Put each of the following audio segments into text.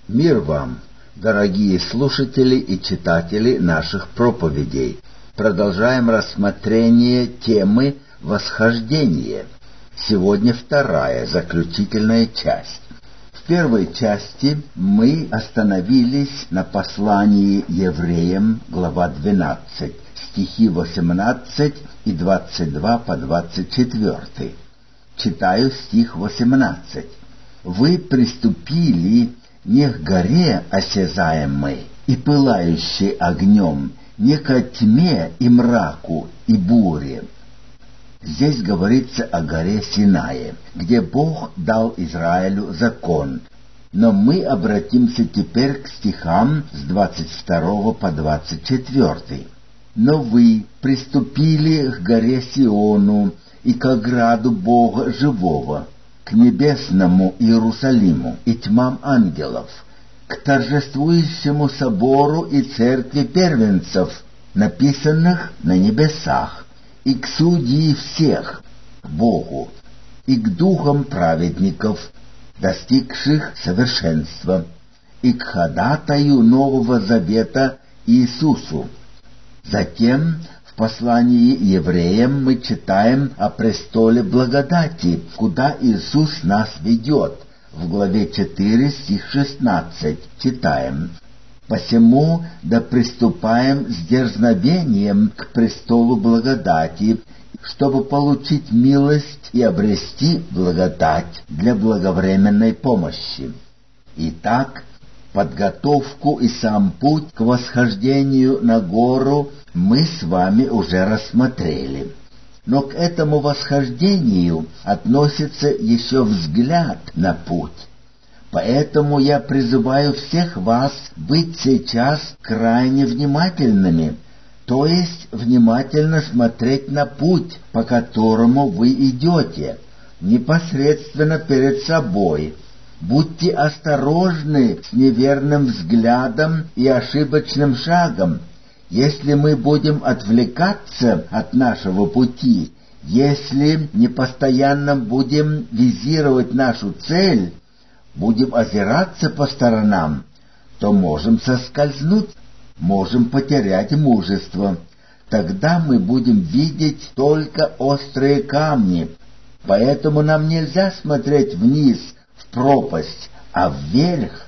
Мир вам, дорогие слушатели и читатели наших проповедей. Продолжаем рассмотрение темы «Восхождение». Сегодня вторая, заключительная часть. В первой части мы остановились на послании евреям, глава 12, стихи 18 и 22 по 24. Читаю стих 18. «Вы приступили не к горе осязаемой и пылающей огнем, не ко тьме и мраку и буре». Здесь говорится о горе Синае, где Бог дал Израилю закон. Но мы обратимся теперь к стихам с 22 по 24. «Но вы приступили к горе Сиону и к ограду Бога живого, к небесному Иерусалиму и тьмам ангелов, к торжествующему собору и церкви первенцев, написанных на небесах, и к судьи всех, Богу, и к духам праведников, достигших совершенства, и к ходатаю Нового Завета Иисусу». Затем в послании евреям мы читаем о престоле благодати, куда Иисус нас ведет. В главе 4, стих 16 читаем: «Посему да приступаем с дерзновением к престолу благодати, чтобы получить милость и обрести благодать для благовременной помощи». Итак, подготовку и сам путь к восхождению на гору мы с вами уже рассмотрели. Но к этому восхождению относится еще взгляд на путь. Поэтому я призываю всех вас быть сейчас крайне внимательными, то есть внимательно смотреть на путь, по которому вы идете, непосредственно перед собой. Будьте осторожны с неверным взглядом и ошибочным шагом. Если мы будем отвлекаться от нашего пути, если не постоянно будем визировать нашу цель, будем озираться по сторонам, то можем соскользнуть, можем потерять мужество. Тогда мы будем видеть только острые камни. Поэтому нам нельзя смотреть вниз, в пропасть, а вверх.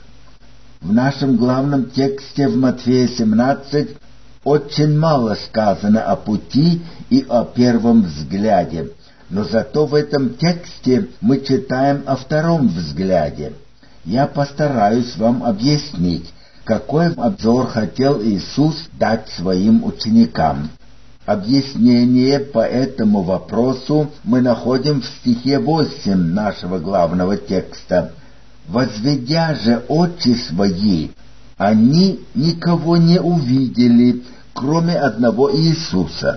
В нашем главном тексте в Матфея 17 очень мало сказано о пути и о первом взгляде, но зато в этом тексте мы читаем о втором взгляде. Я постараюсь вам объяснить, какой обзор хотел Иисус дать своим ученикам. Объяснение по этому вопросу мы находим в стихе 8 нашего главного текста. «Возведя же очи свои, они никого не увидели, кроме одного Иисуса».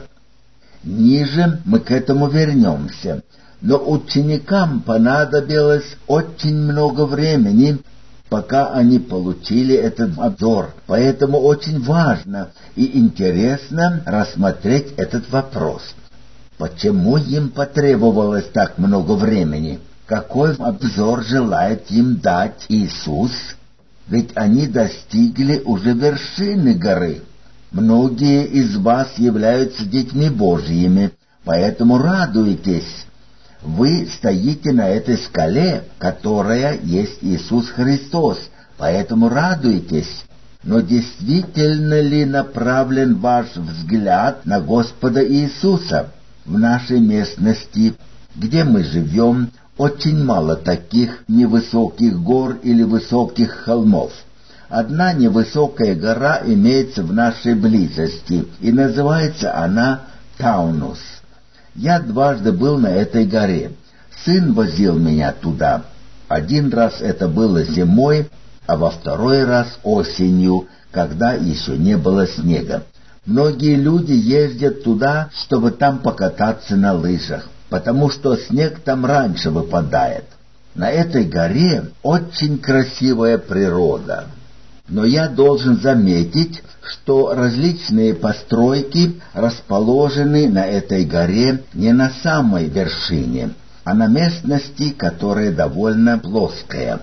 Ниже мы к этому вернемся. Но ученикам понадобилось очень много времени, пока они получили этот обзор. Поэтому очень важно и интересно рассмотреть этот вопрос. Почему им потребовалось так много времени? Какой обзор желает им дать Иисус? Ведь они достигли уже вершины горы. Многие из вас являются детьми Божьими, поэтому радуйтесь. Вы стоите на этой скале, которая есть Иисус Христос, поэтому радуйтесь. Но действительно ли направлен ваш взгляд на Господа Иисуса? В нашей местности, где мы живем, очень мало таких невысоких гор или высоких холмов. Одна невысокая гора имеется в нашей близости, и называется она Таунус. Я дважды был на этой горе. Сын возил меня туда. Один раз это было зимой, а во второй раз осенью, когда еще не было снега. Многие люди ездят туда, чтобы там покататься на лыжах, потому что снег там раньше выпадает. На этой горе очень красивая природа. Но я должен заметить, что различные постройки расположены на этой горе не на самой вершине, а на местности, которая довольно плоская.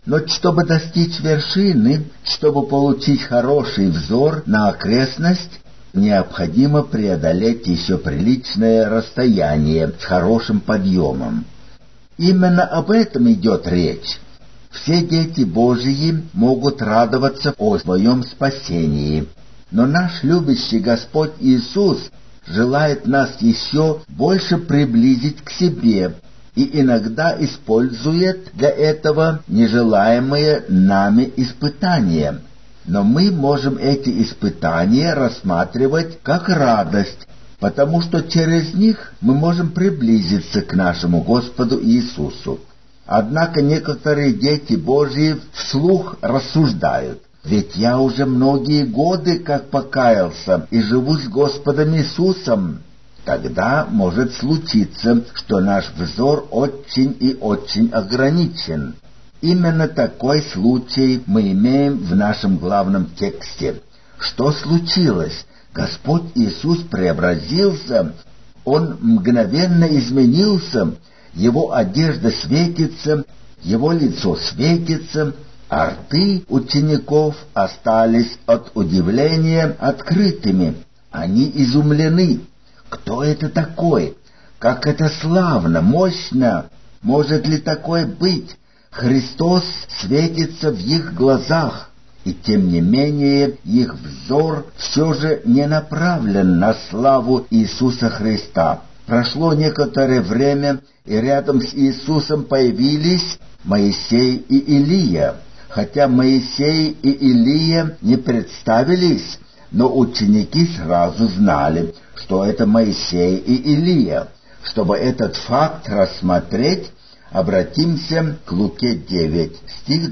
Но чтобы достичь вершины, чтобы получить хороший взор на окрестность, необходимо преодолеть еще приличное расстояние с хорошим подъемом. Именно об этом идет речь. Все дети Божьи могут радоваться о своем спасении, но наш любящий Господь Иисус желает нас еще больше приблизить к себе и иногда использует для этого нежелаемые нами испытания. Но мы можем эти испытания рассматривать как радость, потому что через них мы можем приблизиться к нашему Господу Иисусу. Однако некоторые дети Божьи вслух рассуждают: «Ведь я уже многие годы как покаялся и живу с Господом Иисусом». Тогда может случиться, что наш взор очень и очень ограничен. Именно такой случай мы имеем в нашем главном тексте. Что случилось? Господь Иисус преобразился, Он мгновенно изменился, Его одежда светится, Его лицо светится, а рты учеников остались от удивления открытыми. Они изумлены. Кто это такой? Как это славно, мощно! Может ли такое быть? Христос светится в их глазах, и тем не менее их взор все же не направлен на славу Иисуса Христа. Прошло некоторое время, и рядом с Иисусом появились Моисей и Илия. Хотя Моисей и Илия не представились, но ученики сразу знали, что это Моисей и Илия. Чтобы этот факт рассмотреть, обратимся к Луке 9, стих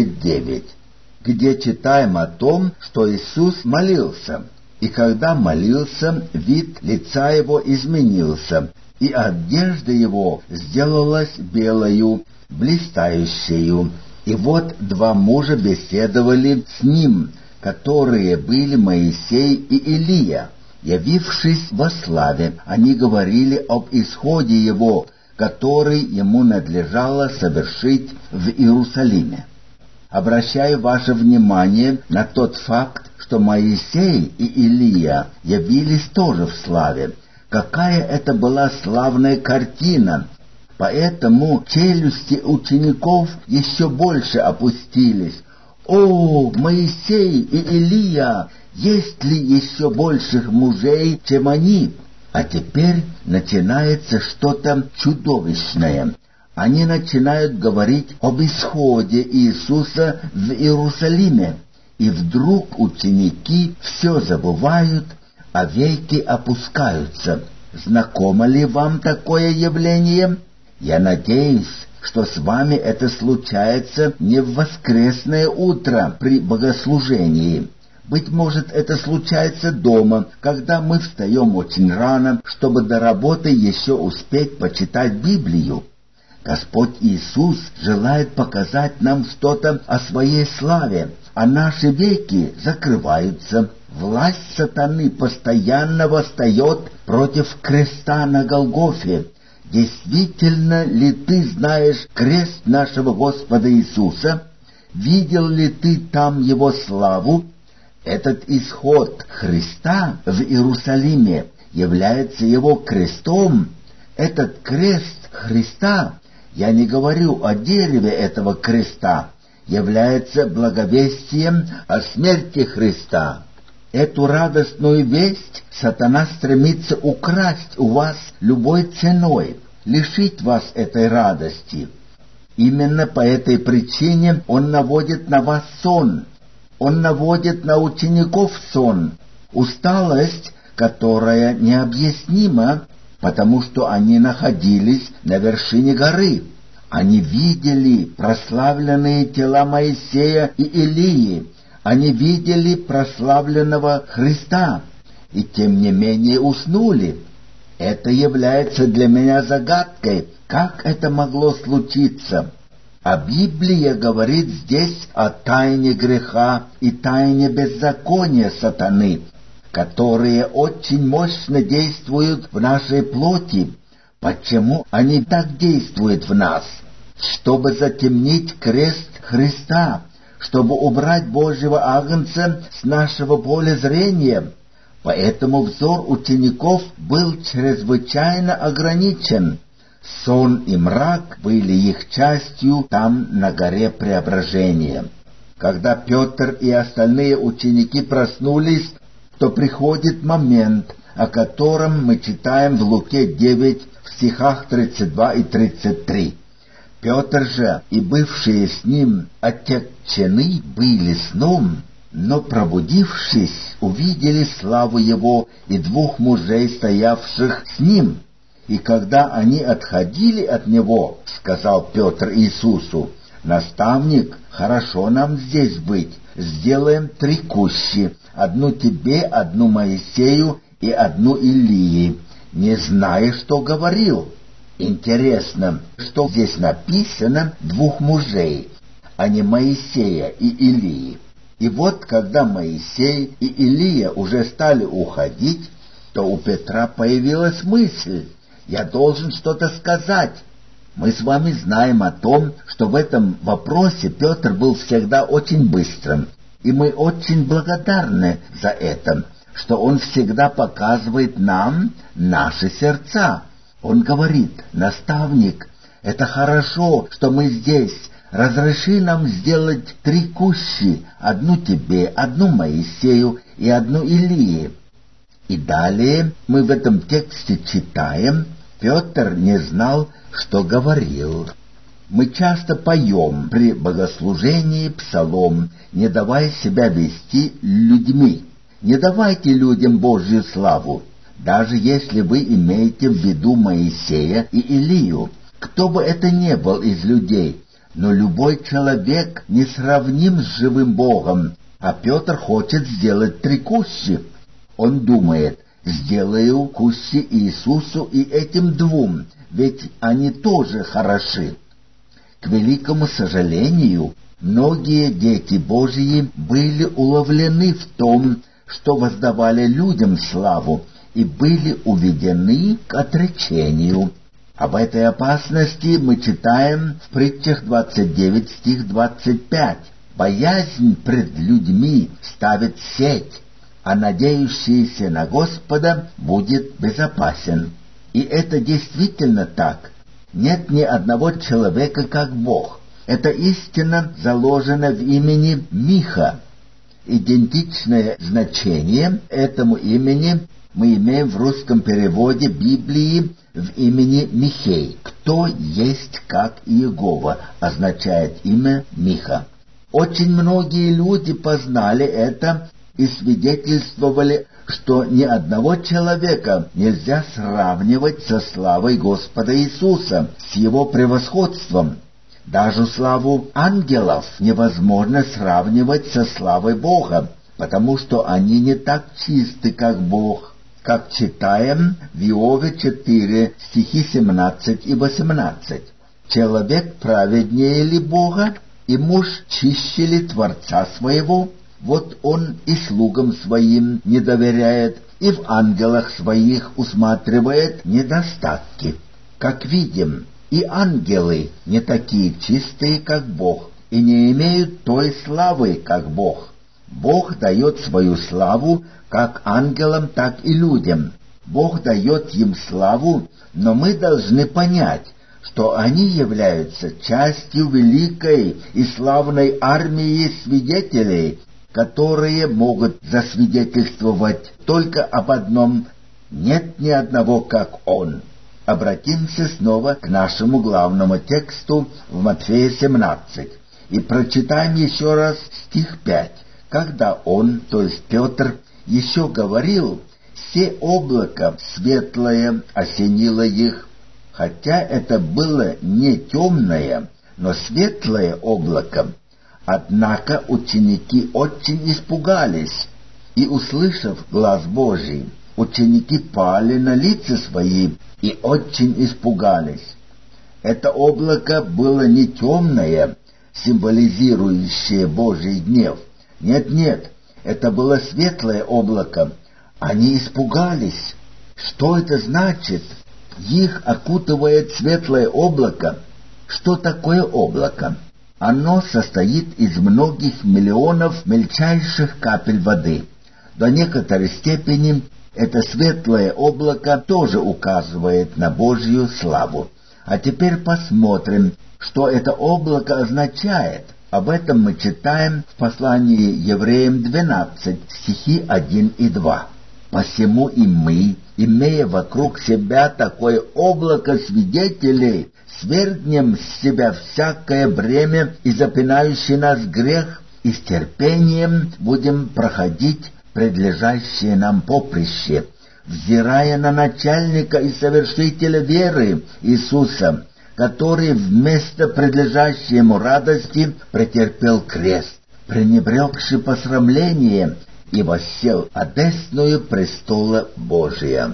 29, где читаем о том, что Иисус молился. И когда молился, вид лица его изменился, и одежда его сделалась белою, блистающею. И вот два мужа беседовали с ним, которые были Моисей и Илия. Явившись во славе, они говорили об исходе его, который ему надлежало совершить в Иерусалиме. Обращаю ваше внимание на тот факт, что Моисей и Илия явились тоже в славе. Какая это была славная картина! Поэтому челюсти учеников еще больше опустились. «О, Моисей и Илия! Есть ли еще больших мужей, чем они?» А теперь начинается что-то чудовищное. Они начинают говорить об исходе Иисуса в Иерусалиме. И вдруг ученики все забывают, а веки опускаются. Знакомо ли вам такое явление? Я надеюсь, что с вами это случается не в воскресное утро при богослужении. Быть может, это случается дома, когда мы встаем очень рано, чтобы до работы еще успеть почитать Библию. Господь Иисус желает показать нам что-то о своей славе, а наши веки закрываются. Власть сатаны постоянно восстает против креста на Голгофе. Действительно ли ты знаешь крест нашего Господа Иисуса? Видел ли ты там Его славу? Этот исход Христа в Иерусалиме является Его крестом. Этот крест Христа, я не говорю о дереве этого креста, является благовестием о смерти Христа. Эту радостную весть сатана стремится украсть у вас любой ценой, лишить вас этой радости. Именно по этой причине он наводит на вас сон. Он наводит на учеников сон, усталость, которая необъяснима, потому что они находились на вершине горы. Они видели прославленные тела Моисея и Илии, они видели прославленного Христа, и тем не менее уснули. Это является для меня загадкой, как это могло случиться. А Библия говорит здесь о тайне греха и тайне беззакония сатаны, которые очень мощно действуют в нашей плоти. Почему они так действуют в нас? Чтобы затемнить крест Христа, чтобы убрать Божьего Агнца с нашего поля зрения. Поэтому взор учеников был чрезвычайно ограничен. Сон и мрак были их частью там, на горе Преображения. Когда Петр и остальные ученики проснулись, то приходит момент, о котором мы читаем в Луке 9 в стихах 32 и 33. Петр же и бывшие с ним отягчены были сном, но, пробудившись, увидели славу его и двух мужей, стоявших с ним. И когда они отходили от него, сказал Петр Иисусу: «Наставник, хорошо нам здесь быть. Сделаем 3 кущи, одну тебе, одну Моисею и одну Илии». Не зная, что говорил. Интересно, что здесь написано 2 мужей, а не Моисея и Илии. И вот, когда Моисей и Илия уже стали уходить, то у Петра появилась мысль: «Я должен что-то сказать». Мы с вами знаем о том, что в этом вопросе Петр был всегда очень быстрым, и мы очень благодарны за это, что он всегда показывает нам наши сердца. Он говорит: «Наставник, это хорошо, что мы здесь. Разреши нам сделать 3 кущи, одну тебе, одну Моисею и одну Илии». И далее мы в этом тексте читаем: Петр не знал, что говорил. Мы часто поем при богослужении псалом, не давая себя вести людьми. Не давайте людям Божью славу, даже если вы имеете в виду Моисея и Илию. Кто бы это ни был из людей, но любой человек не сравним с живым Богом, а Петр хочет сделать 3 кущи. Он думает: сделаю кущи Иисусу и этим 2, ведь они тоже хороши. К великому сожалению, многие дети Божьи были уловлены в том, что воздавали людям славу, и были уведены к отречению. Об этой опасности мы читаем в Притчах 29 стих 25. «Боязнь пред людьми ставит сеть, а надеющийся на Господа будет безопасен». И это действительно так. Нет ни одного человека, как Бог. Эта истина заложена в имени Миха. Идентичное значение этому имени мы имеем в русском переводе Библии в имени Михей. «Кто есть как Иегова» означает имя Миха. Очень многие люди познали это и свидетельствовали, что ни одного человека нельзя сравнивать со славой Господа Иисуса, с Его превосходством. Даже славу ангелов невозможно сравнивать со славой Бога, потому что они не так чисты, как Бог, как читаем в Иове 4, стихи 17 и 18. «Человек праведнее ли Бога, и муж чище ли Творца своего? Вот он и слугам своим не доверяет, и в ангелах своих усматривает недостатки». Как видим, и ангелы не такие чистые, как Бог, и не имеют той славы, как Бог. Бог дает свою славу как ангелам, так и людям. Бог дает им славу, но мы должны понять, что они являются частью великой и славной армии свидетелей, которые могут засвидетельствовать только об одном: нет ни одного, как Он. Обратимся снова к нашему главному тексту в Матфея 17 и прочитаем еще раз стих 5. «Когда он, то есть Петр, еще говорил, се облако светлое осенило их, хотя это было не темное, но светлое облако. Однако ученики очень испугались, и, услышав глас Божий, ученики пали на лица свои и очень испугались». Это облако было не темное, символизирующее Божий гнев. Нет, это было светлое облако. Они испугались. Что это значит? Их окутывает светлое облако. Что такое облако? Оно состоит из многих миллионов мельчайших капель воды. До некоторой степени это светлое облако тоже указывает на Божью славу. А теперь посмотрим, что это облако означает. Об этом мы читаем в послании Евреям 12, стихи 1 и 2. «Посему и мы, имея вокруг себя такое облако свидетелей, свергнем с себя всякое бремя и запинающий нас грех, и с терпением будем проходить предлежащее нам поприще, взирая на начальника и совершителя веры Иисуса, который вместо предлежащей ему радости претерпел крест, пренебрегши посрамление, и воссел одесную престола Божия».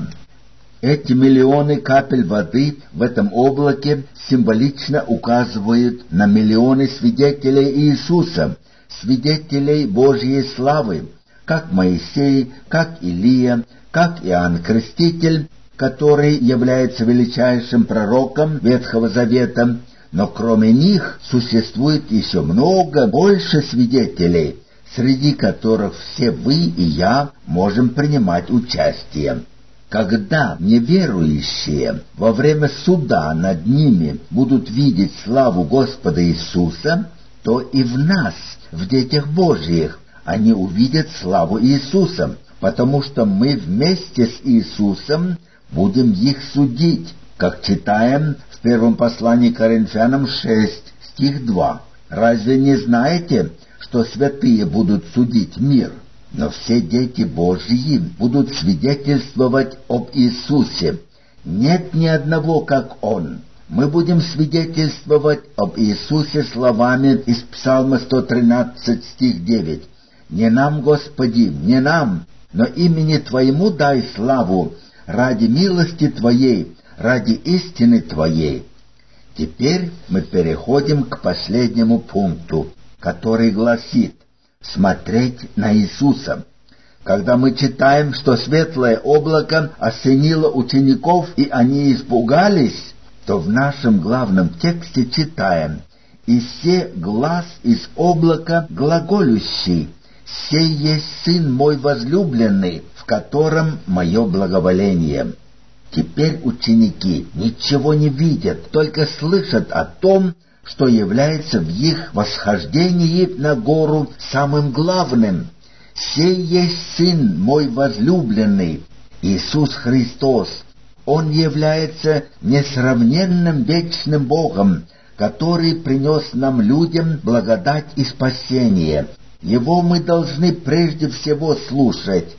Эти миллионы капель воды в этом облаке символично указывают на миллионы свидетелей Иисуса, свидетелей Божьей славы, как Моисей, как Илия, как Иоанн Креститель, который является величайшим пророком Ветхого Завета, но кроме них существует еще много больше свидетелей, среди которых все вы и я можем принимать участие. Когда неверующие во время суда над ними будут видеть славу Господа Иисуса, то и в нас, в детях Божьих, они увидят славу Иисуса, потому что мы вместе с Иисусом будем их судить, как читаем в первом послании к Коринфянам 6, стих 2. «Разве не знаете, что святые будут судить мир? Но все дети Божьи будут свидетельствовать об Иисусе. Нет ни одного, как Он». Мы будем свидетельствовать об Иисусе словами из Псалма 113, стих 9. «Не нам, Господи, не нам, но имени Твоему дай славу, ради милости Твоей, ради истины Твоей». Теперь мы переходим к последнему пункту, который гласит «смотреть на Иисуса». Когда мы читаем, что светлое облако осенило учеников, и они испугались, то в нашем главном тексте читаем «И се глас из облака глаголющий, сей есть Сын мой возлюбленный, в котором мое благоволение». Теперь ученики ничего не видят, только слышат о том, что является в их восхождении на гору самым главным. «Сей есть Сын мой возлюбленный, Иисус Христос». Он является несравненным вечным Богом, который принес нам, людям, благодать и спасение. Его мы должны прежде всего слушать.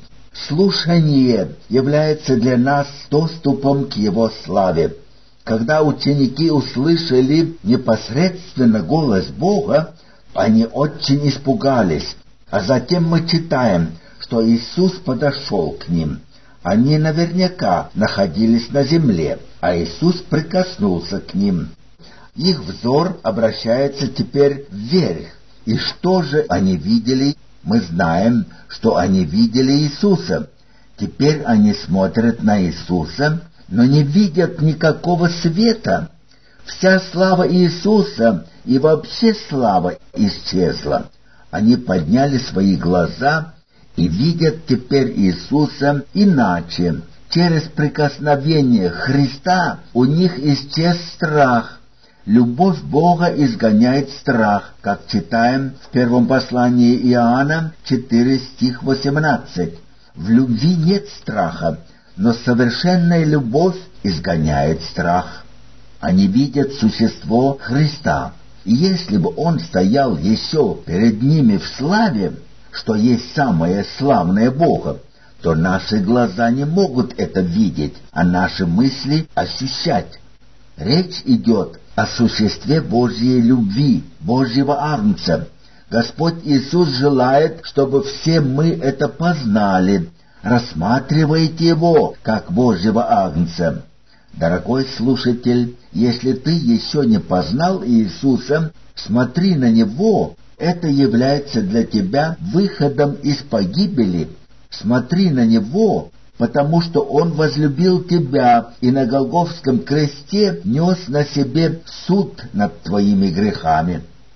Слушание является для нас доступом к Его славе. Когда ученики услышали непосредственно голос Бога, они очень испугались. А затем мы читаем, что Иисус подошел к ним. Они наверняка находились на земле, а Иисус прикоснулся к ним. Их взор обращается теперь вверх. И что же они видели? Мы знаем, что они видели Иисуса. Теперь они смотрят на Иисуса, но не видят никакого света. Вся слава Иисуса и вообще слава исчезла. Они подняли свои глаза и видят теперь Иисуса иначе. Через прикосновение Христа у них исчез страх. Любовь Бога изгоняет страх, как читаем в первом послании Иоанна 4, стих 18. В любви нет страха, но совершенная любовь изгоняет страх. Они видят существо Христа, и если бы Он стоял еще перед ними в славе, что есть самое славное Бога, то наши глаза не могут это видеть, а наши мысли ощущать. Речь идет о существе Божьей любви, Божьего Агнца. Господь Иисус желает, чтобы все мы это познали. Рассматривайте Его, как Божьего Агнца. Дорогой слушатель, если ты еще не познал Иисуса, смотри на Него. Это является для тебя выходом из погибели. Смотри на Него, потому что Он возлюбил тебя и на Голгофском кресте нес на себе суд над твоими грехами.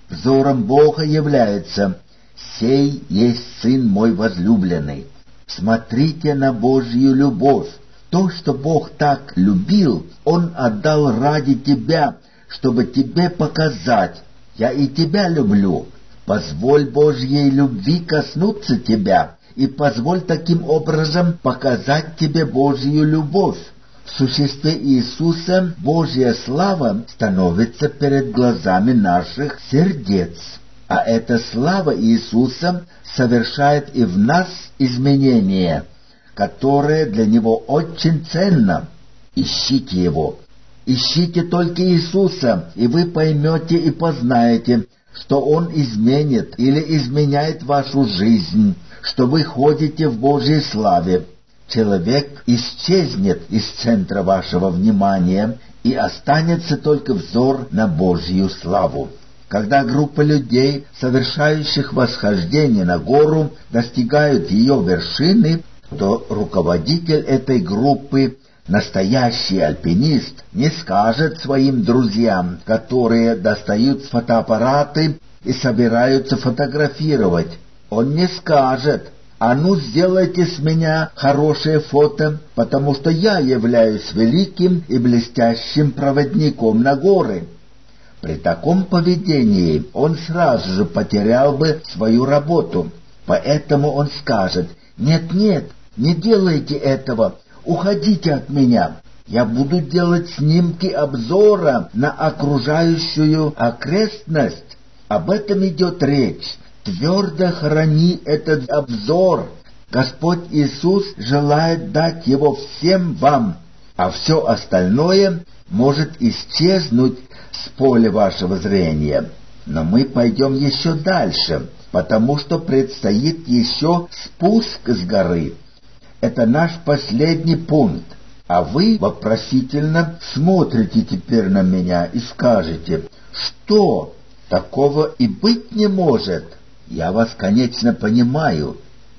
взором Бога является: «Сей есть Сын мой возлюбленный». Смотрите на Божью любовь. То, что Бог так любил, Он отдал ради тебя, чтобы тебе показать: «Я и тебя люблю». Позволь Божьей любви коснуться тебя, и позволь таким образом показать тебе Божью любовь. В существе Иисуса Божья слава становится перед глазами наших сердец, а эта слава Иисуса совершает и в нас изменение, которое для Него очень ценно. Ищите Его. Ищите только Иисуса, и вы поймете и познаете, что Он изменит или изменяет вашу жизнь, что вы ходите в Божьей славе. Человек исчезнет из центра вашего внимания, и останется только взор на Божью славу. Когда группа людей, совершающих восхождение на гору, достигают ее вершины, то руководитель этой группы, настоящий альпинист, не скажет своим друзьям, которые достают фотоаппараты и собираются фотографировать. Он не скажет: «А ну, сделайте с меня хорошее фото, потому что я являюсь великим и блестящим проводником на горы». При таком поведении он сразу же потерял бы свою работу. Поэтому он скажет: «Нет, не делайте этого, уходите от меня. Я буду делать снимки обзора на окружающую окрестность». Об этом идет речь. Твердо храни этот обзор. Господь Иисус желает дать его всем вам, а все остальное может исчезнуть с поля вашего зрения. Но мы пойдем еще дальше, потому что предстоит еще спуск с горы. Это наш последний пункт. А вы вопросительно смотрите теперь на меня и скажете: «Что? Такого и быть не может». Я вас, конечно, понимаю.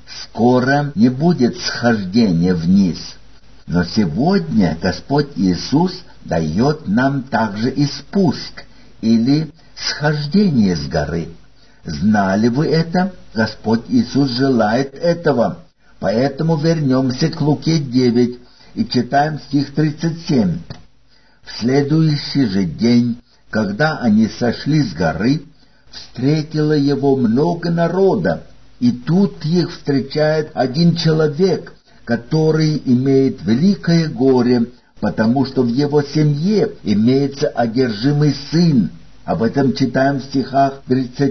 Скоро не будет схождения вниз. Но сегодня Господь Иисус дает нам также и спуск, или схождение с горы. Знали вы это? Господь Иисус желает этого. Поэтому вернемся к Луке 9 и читаем стих 37. «В следующий же день, когда они сошли с горы, встретило его много народа, и тут их встречает один человек, который имеет великое горе, потому что в его семье имеется одержимый сын». Об этом читаем в стихах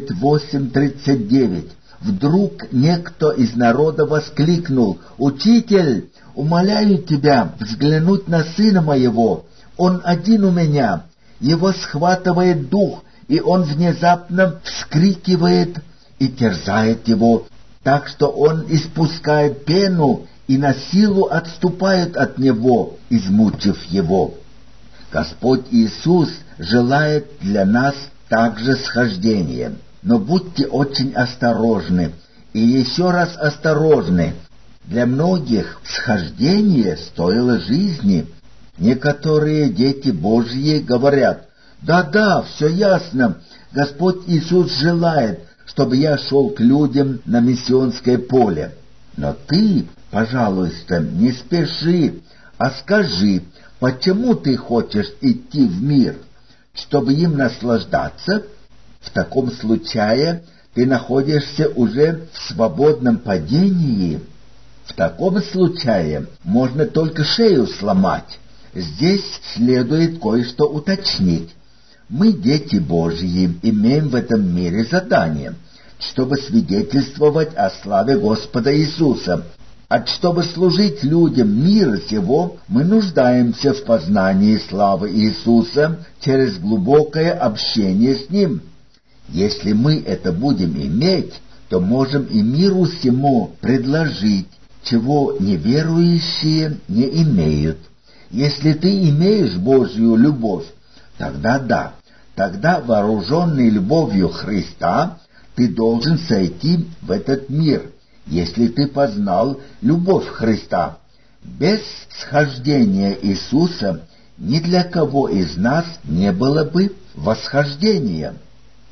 38-39. Вдруг некто из народа воскликнул: «Учитель, умоляю тебя взглянуть на сына моего. Он один у меня. Его схватывает дух, и он внезапно вскрикивает и терзает его, так что он испускает пену и на силу отступает от него, измучив его». Господь Иисус желает для нас также схождения. Но будьте очень осторожны, и еще раз осторожны. Для многих схождение стоило жизни. Некоторые дети Божьи говорят: «Да, все ясно, Господь Иисус желает, чтобы я шел к людям на миссионское поле». Но ты, пожалуйста, не спеши, а скажи, почему ты хочешь идти в мир? Чтобы им наслаждаться? В таком случае ты находишься уже в свободном падении. В таком случае можно только шею сломать. Здесь следует кое-что уточнить. Мы, дети Божьи, имеем в этом мире задание, чтобы свидетельствовать о славе Господа Иисуса. А чтобы служить людям мира сего, мы нуждаемся в познании славы Иисуса через глубокое общение с Ним. Если мы это будем иметь, то можем и миру сему предложить, чего неверующие не имеют. Если ты имеешь Божью любовь, тогда да, тогда, вооруженный любовью Христа, ты должен сойти в этот мир, если ты познал любовь Христа. Без схождения Иисуса ни для кого из нас не было бы восхождения.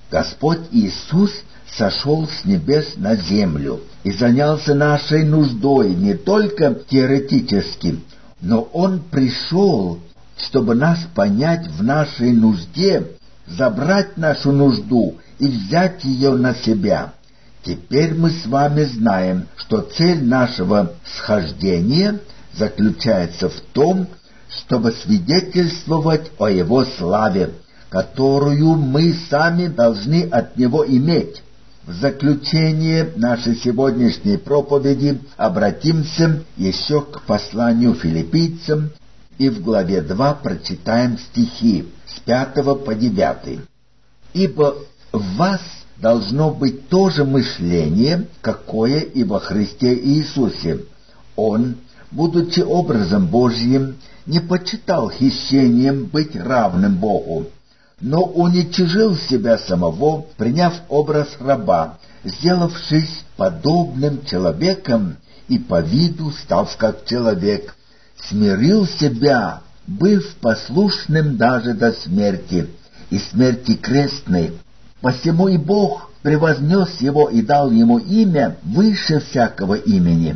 Господь Иисус сошел с небес на землю и занялся нашей нуждой не только теоретически, но Он пришел, чтобы нас понять в нашей нужде, забрать нашу нужду и взять ее на себя. Теперь мы с вами знаем, что цель нашего схождения заключается в том, чтобы свидетельствовать о Его славе, которую мы сами должны от Него иметь. В заключение нашей сегодняшней проповеди обратимся еще к посланию филиппийцам и в главе 2 прочитаем стихи с 5 по 9. «Ибо в вас должно быть то же мышление, какое и во Христе Иисусе. Он, будучи образом Божьим, не почитал хищением быть равным Богу, но уничижил себя самого, приняв образ раба, сделавшись подобным человеком и по виду став как человек, смирил себя, быв послушным даже до смерти, и смерти крестной. Посему и Бог превознес его и дал ему имя выше всякого имени.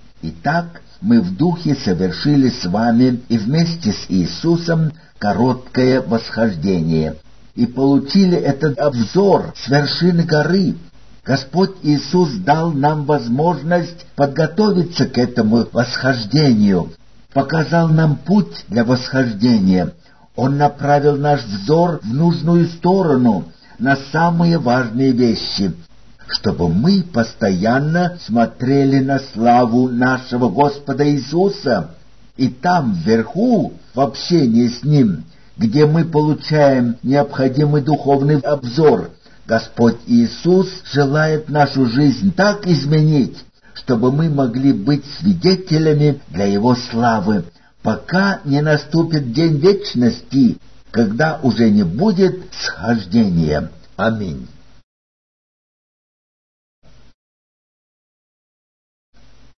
Итак, мы в духе совершили с вами и вместе с Иисусом короткое восхождение, и получили этот обзор с вершины горы. Господь Иисус дал нам возможность подготовиться к этому восхождению, показал нам путь для восхождения. Он направил наш взор в нужную сторону, на самые важные вещи, чтобы мы постоянно смотрели на славу нашего Господа Иисуса. И там, вверху, в общении с Ним, где мы получаем необходимый духовный обзор, Господь Иисус желает нашу жизнь так изменить, чтобы мы могли быть свидетелями для Его славы, пока не наступит день вечности, когда уже не будет схождения. Аминь.